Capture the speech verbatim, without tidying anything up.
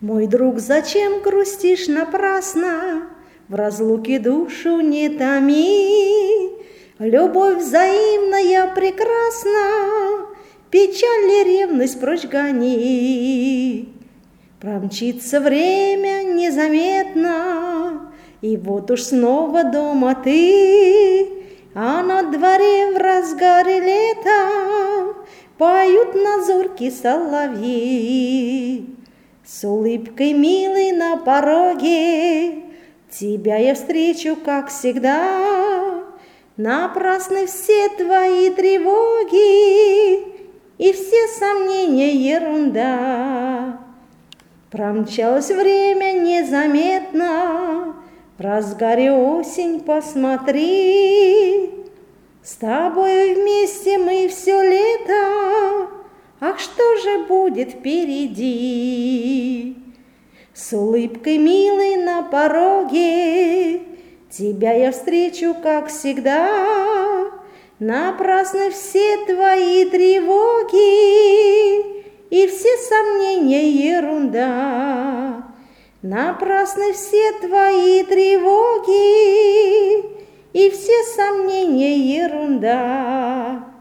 Мой друг, зачем грустишь напрасно? В разлуке душу не томи. Любовь взаимная прекрасна, печаль и ревность прочь гони. Промчится время незаметно, и вот уж снова дома ты, а на дворе в разгаре лета поют на зорьке соловьи. С улыбкой милой на пороге тебя я встречу, как всегда. Напрасны все твои тревоги, и все сомнения ерунда. Промчалось время незаметно, в разгаре осень посмотри. С тобой вместе мы все лето, ах, что же будет впереди? С улыбкой милой на пороге тебя я встречу, как всегда. Напрасны все твои тревоги, и все сомнения ерунда. Напрасны все твои тревоги, и все сомнения ерунда.